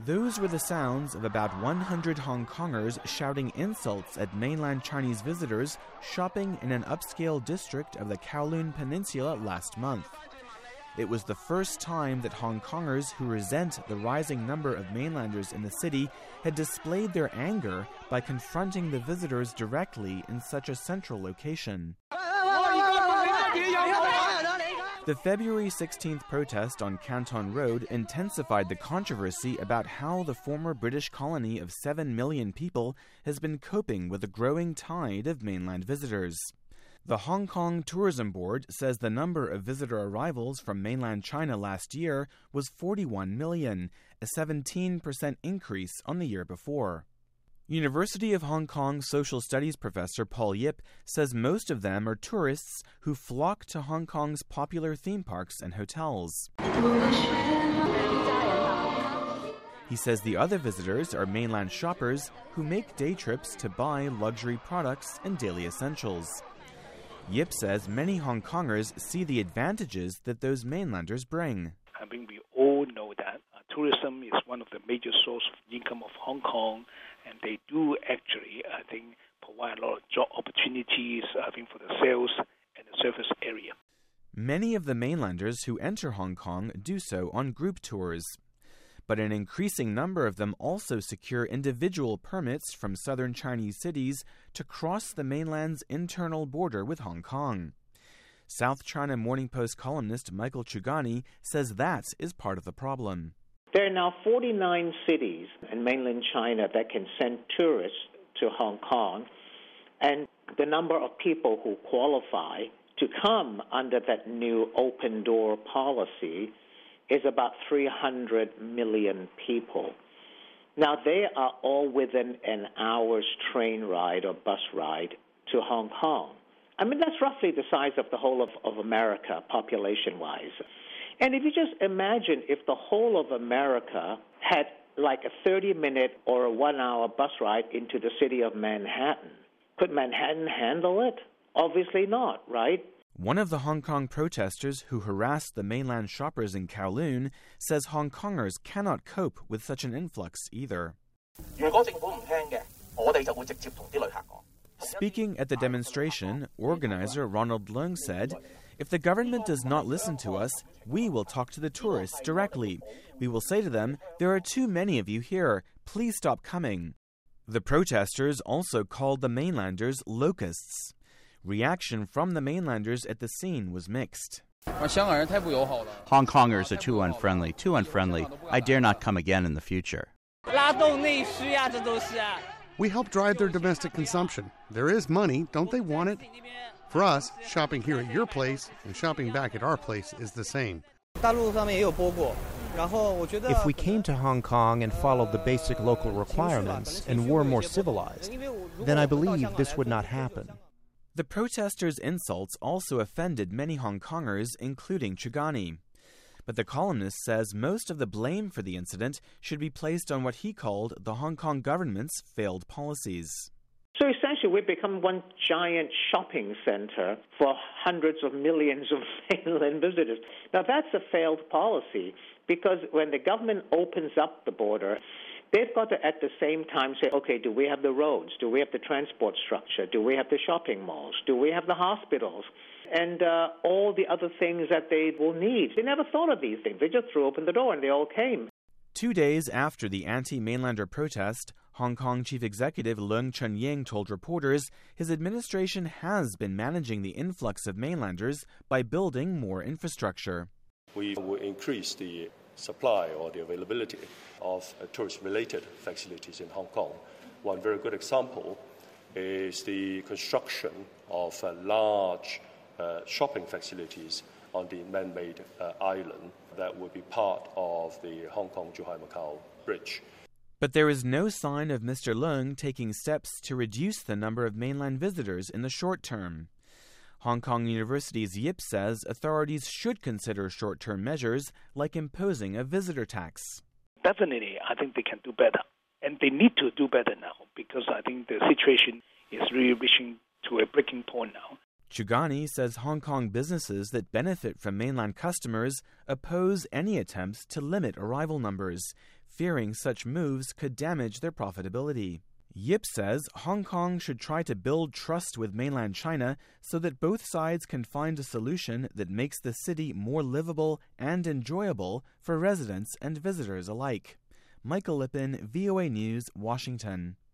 Those were the sounds of about 100 Hong Kongers shouting insults at mainland Chinese visitors shopping in an upscale district of the Kowloon Peninsula last month. It was the first time that Hong Kongers who resent the rising number of mainlanders in the city had displayed their anger by confronting the visitors directly in such a central location. The February 16th protest on Canton Road intensified the controversy about how the former British colony of 7 million people has been coping with the growing tide of mainland visitors. The Hong Kong Tourism Board says the number of visitor arrivals from mainland China last year was 41 million, a 17% increase on the year before. University of Hong Kong Social Studies professor Paul Yip says most of them are tourists who flock to Hong Kong's popular theme parks and hotels. He says the other visitors are mainland shoppers who make day trips to buy luxury products and daily essentials. Yip says many Hong Kongers see the advantages that those mainlanders bring. I think we all know that tourism is one of the major sources of income of Hong Kong, and they do actually, I think, provide a lot of job opportunities, I think, for the sales and the service area. Many of the mainlanders who enter Hong Kong do so on group tours. But an increasing number of them also secure individual permits from southern Chinese cities to cross the mainland's internal border with Hong Kong. South China Morning Post columnist Michael Chugani says that is part of the problem. There are now 49 cities in mainland China that can send tourists to Hong Kong, and the number of people who qualify to come under that new open door policy is about 300 million people. Now, they are all within an hour's train ride or bus ride to Hong Kong. I mean, that's roughly the size of the whole of America, population-wise. And if you just imagine if the whole of America had like a 30-minute or a 1-hour bus ride into the city of Manhattan, could Manhattan handle it? Obviously not, right? One of the Hong Kong protesters who harassed the mainland shoppers in Kowloon says Hong Kongers cannot cope with such an influx either. Speaking at the demonstration, organizer Ronald Leung said, "If the government does not listen to us, we will talk to the tourists directly. We will say to them, there are too many of you here. Please stop coming." The protesters also called the mainlanders locusts. Reaction from the mainlanders at the scene was mixed. Hong Kongers are too unfriendly. I dare not come again in the future. We help drive their domestic consumption. There is money, don't they want it? For us, shopping here at your place and shopping back at our place is the same. If we came to Hong Kong and followed the basic local requirements and were more civilized, then I believe this would not happen. The protesters' insults also offended many Hong Kongers, including Chugani. But the columnist says most of the blame for the incident should be placed on what he called the Hong Kong government's failed policies. So essentially, we've become one giant shopping center for hundreds of millions of mainland visitors. Now, that's a failed policy because when the government opens up the border, they've got to, at the same time, say, okay, do we have the roads? Do we have the transport structure? Do we have the shopping malls? Do we have the hospitals? And all the other things that they will need. They never thought of these things. They just threw open the door and they all came. 2 days after the anti-mainlander protest, Hong Kong Chief Executive Leung Chun-ying told reporters his administration has been managing the influx of mainlanders by building more infrastructure. We will increase the supply or the availability of tourist-related facilities in Hong Kong. One very good example is the construction of large shopping facilities on the man-made island that will be part of the Hong Kong-Zhuhai-Macau Bridge. But there is no sign of Mr. Leung taking steps to reduce the number of mainland visitors in the short term. Hong Kong University's Yip says authorities should consider short-term measures like imposing a visitor tax. Definitely, I think they can do better. And they need to do better now because I think the situation is really reaching to a breaking point now. Chugani says Hong Kong businesses that benefit from mainland customers oppose any attempts to limit arrival numbers, fearing such moves could damage their profitability. Yip says Hong Kong should try to build trust with mainland China so that both sides can find a solution that makes the city more livable and enjoyable for residents and visitors alike. Michael Lippin, VOA News, Washington.